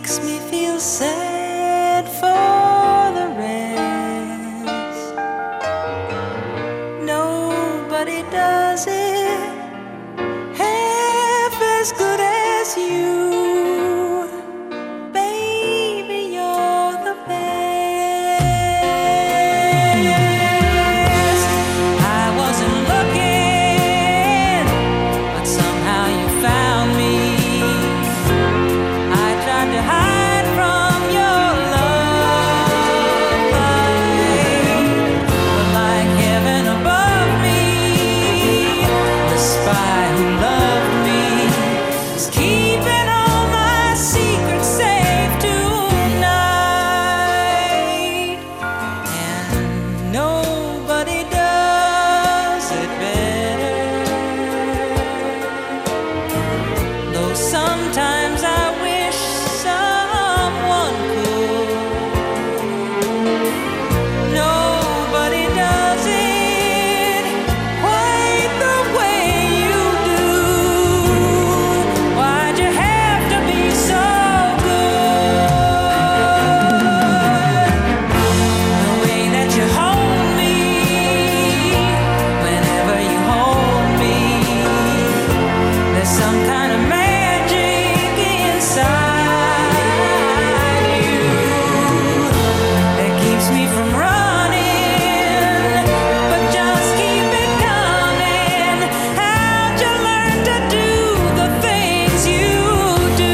makes me feel sad for the rest. Nobody does it half as good as you. Baby, you're the best. I wasn't looking, but somehow you found me. I tried to hide from your love light, but like heaven above me, the spy who loved me is keeping all my secrets safe tonight. And nobody does it better, though sometimes I wish someone could. Nobody does it quite the way you do. Why'd you have to be so good? The way that you hold me, whenever you hold me, there's some kind of magic inside you that keeps me from running, but just keep it coming. How'd you learn to do the things you do?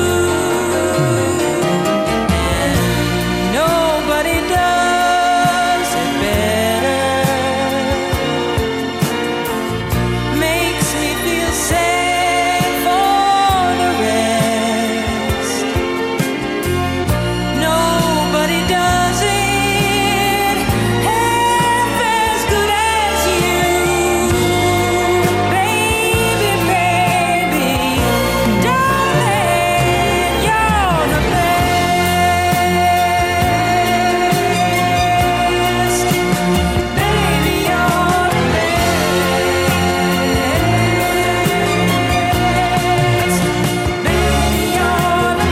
And nobody does it better. Makes me feel sad for the rest. Nobody does it half as good as you. Baby, baby, darling, you're the best. Baby, you're the best. Baby, you're the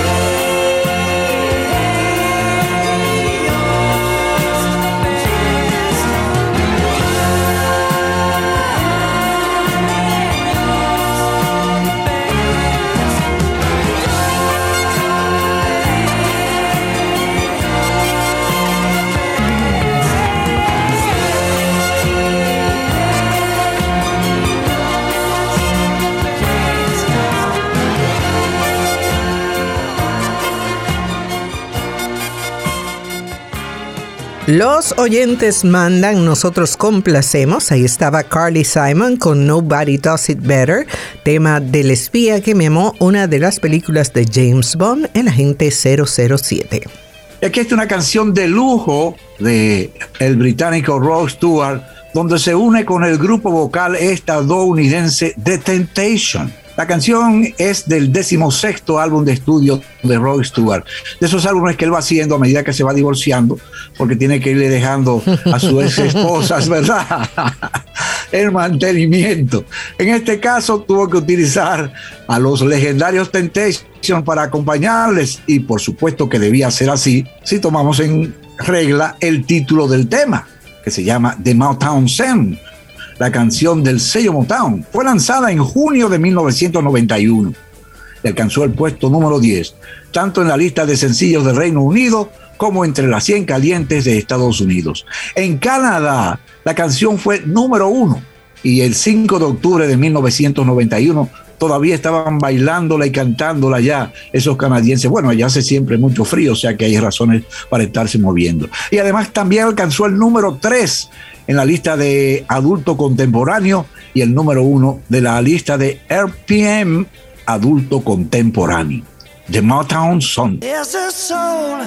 Los oyentes mandan, nosotros complacemos. Ahí estaba Carly Simon con Nobody Does It Better, tema del espía que memó una de las películas de James Bond, El Agente 007. Y aquí está una canción de lujo de el británico Rod Stewart, donde se une con el grupo vocal estadounidense The Temptation. La canción es del 16º álbum de estudio de Rod Stewart, de esos álbumes que él va haciendo a medida que se va divorciando, porque tiene que irle dejando a sus ex esposas, ¿verdad? El mantenimiento. En este caso tuvo que utilizar a los legendarios Temptation para acompañarles, y por supuesto que debía ser así si tomamos en regla el título del tema, que se llama The Motown Sound. La canción del sello Motown fue lanzada en junio de 1991 y alcanzó el puesto número 10, tanto en la lista de sencillos del Reino Unido como entre las 100 calientes de Estados Unidos. En Canadá, la canción fue número 1 y el 5 de octubre de 1991 todavía estaban bailándola y cantándola ya esos canadienses. Bueno, allá hace siempre mucho frío, o sea que hay razones para estarse moviendo. Y además también alcanzó el número 3 en la lista de adulto contemporáneo y el número 1 de la lista de RPM adulto contemporáneo. The Motown Song. There's a soul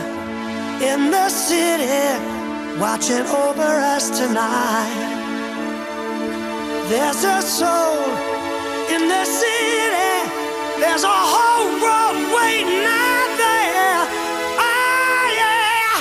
in the city watching over us tonight. There's a soul in the city. There's a whole world waiting out there. Oh yeah.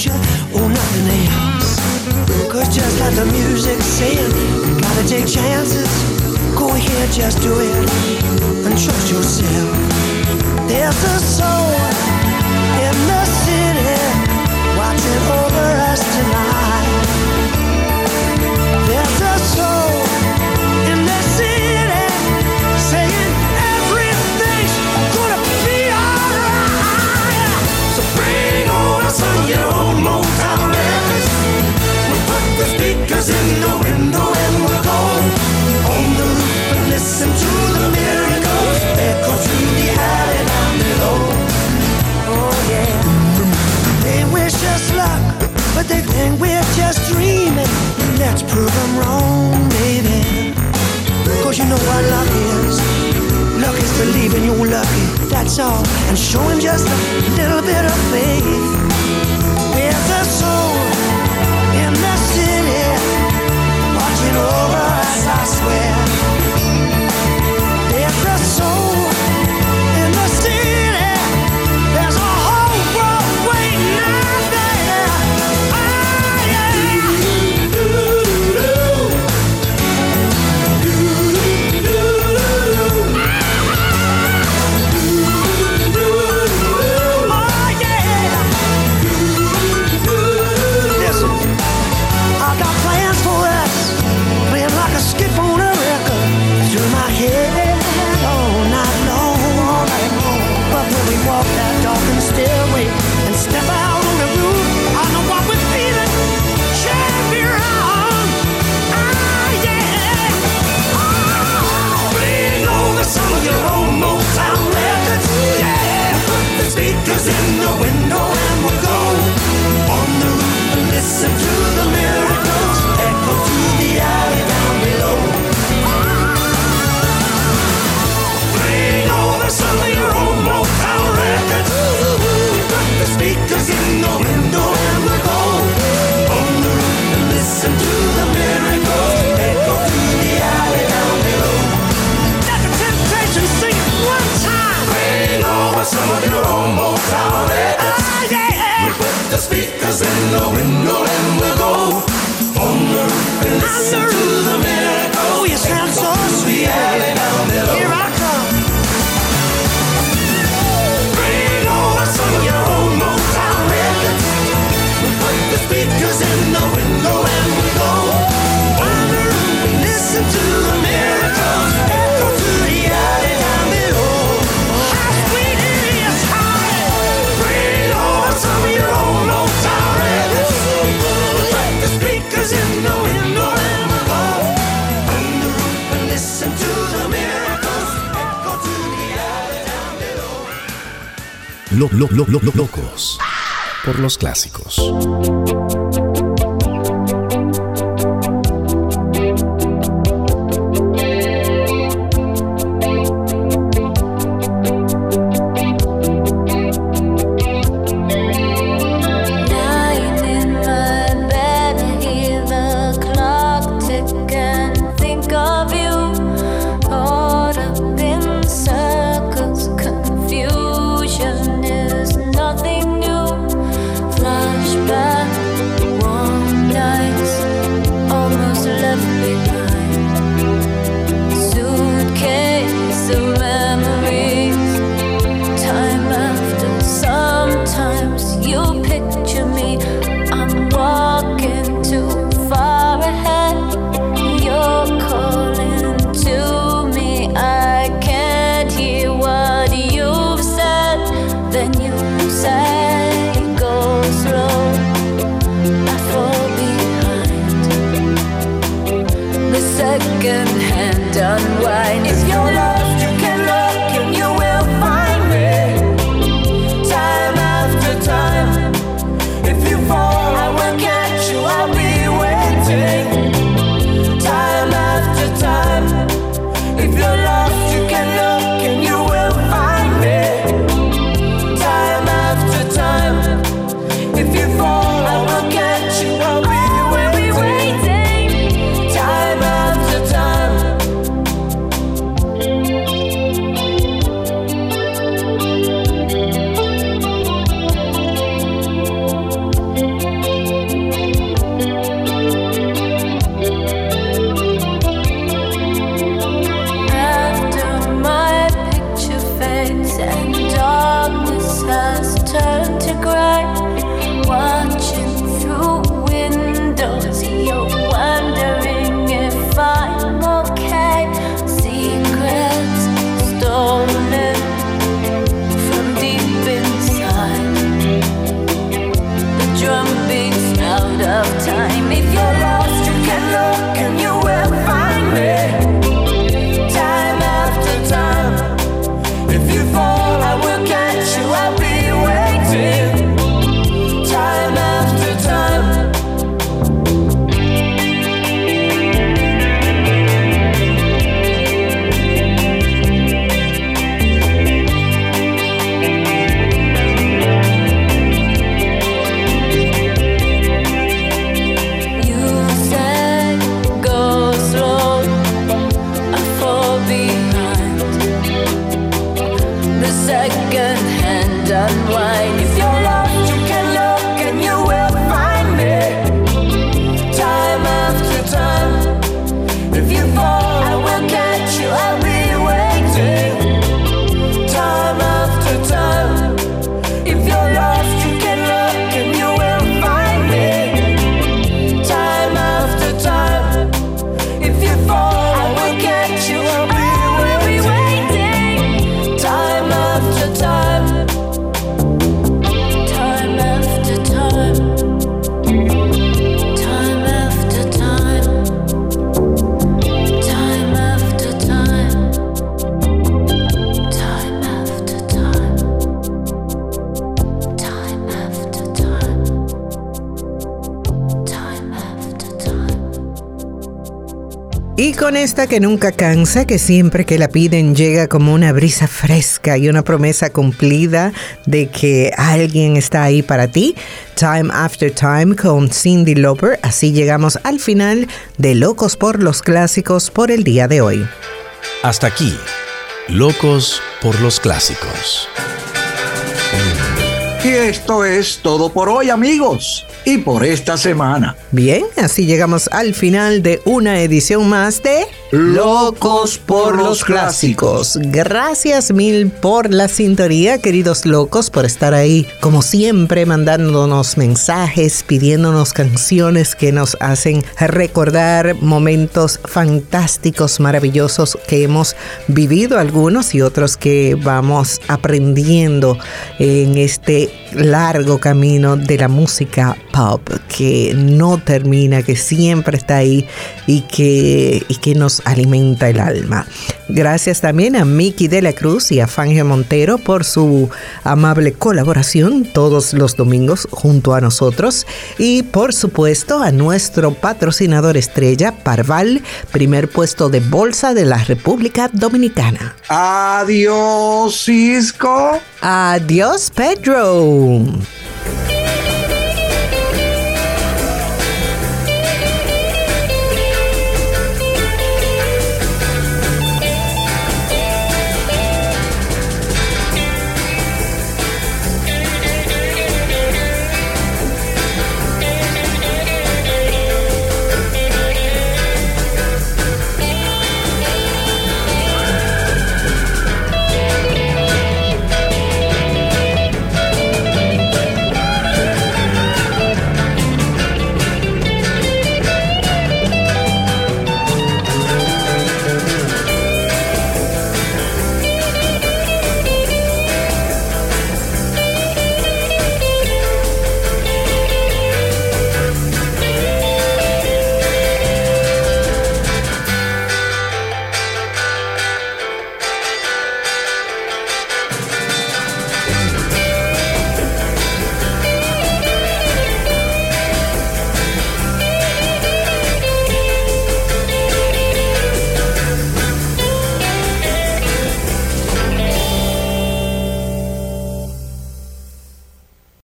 future or nothing else. Cause just like the music saying, you gotta take chances. Go ahead, just do it and trust yourself. There's a soul in the city watching over us tonight. There's a soul in the city saying everything's gonna be alright. So bring over some of your own Motown records. We'll put the speakers in the window and we'll go on the roof and listen to the miracles echo through the alley down below. Oh yeah. They wish us luck, but they think we're just dreaming. Let's prove them wrong, baby. Cause you know what luck is. Luck is believing you're lucky, that's all. And showing just a little bit of faith. There's a soul in the city watching over us, I swear. There's a soul in the city. There's a whole world waiting out there. Oh yeah. Oh yeah. Listen, I got plans for us, playing like a skip on a record through my head all night long. But when we walk that darkened stairway and step out on the roof, I know what we're feeling can't be wrong. Ah yeah. Oh, bring over some of your own Motown records. Yeah, put the speakers in the window and we'll go on the roof and listen to the miracles echo through the alley down below. Bring over some of your own Motown records. Put the speakers in the window and we'll go on the roof and listen to the miracles echo through the alley down below. Let the Temptations sing it one time. Bring over some of your own Motown records. Ah, yeah. We put the speakers in the window and we'll go on the roof and listen to the miracles. Oh, you sound so sweet. Here I come. Bring over some of your own Motown records. We put the speakers in the window and we'll go on the roof and listen to the miracles echo through the alley down below. How sweet it is, honey. Bring over some of your own Motown records. Put the speakers in the window and we'll go on the roof and listen to the miracles echo through the alley down below. Locos por los clásicos. Lying in my bed, I hear the clock tick and think of you. Caught up in circles, confusion is nothing new. Flashback, warm nights, almost left behind. Suitcase of memories, time after. Sometimes you picture me, I'm walking too far ahead. You're calling to me, I can't hear what you've said. Then you say, go slow, I fall behind. The second hand unwind. If you're lost, you can look and you will find me. Time after time. If you fall, I will catch you, I'll be waiting. Time after time. If you're lost, you can look and you will find me. Time after time. If you fall, I will catch you, I'll be waiting. Time after time. Y con esta que nunca cansa, que siempre que la piden llega como una brisa fresca y una promesa cumplida de que alguien está ahí para ti, Time After Time con Cyndi Lauper. Así llegamos al final de Locos por los Clásicos por el día de hoy. Hasta aquí, Locos por los Clásicos. Y esto es todo por hoy, amigos, y por esta semana. Bien, así llegamos al final de una edición más de Locos por los Clásicos. Gracias mil por la sintonía, queridos locos, por estar ahí, como siempre, mandándonos mensajes, pidiéndonos canciones que nos hacen recordar momentos fantásticos, maravillosos que hemos vivido, algunos y otros que vamos aprendiendo en este largo camino de la música pop, que no termina, que siempre está ahí y que nos alimenta el alma. Gracias también a Miki de la Cruz y a Fangio Montero por su amable colaboración todos los domingos junto a nosotros, y por supuesto a nuestro patrocinador estrella, Parval, primer puesto de bolsa de la República Dominicana. Adiós, Cisco. Adiós, Pedro.